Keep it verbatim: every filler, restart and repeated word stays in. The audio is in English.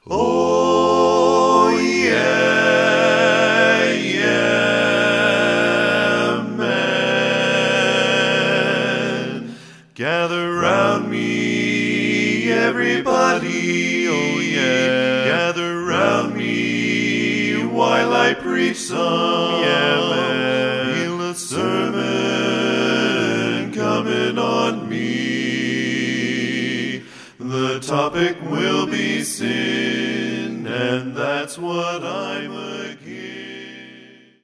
Oh, yeah, yeah, man. Gather round me, everybody, oh, yeah. Gather round me while I preach some, yeah, man. Feel a sermon coming on me. The topic will be sin, and that's what I'm against.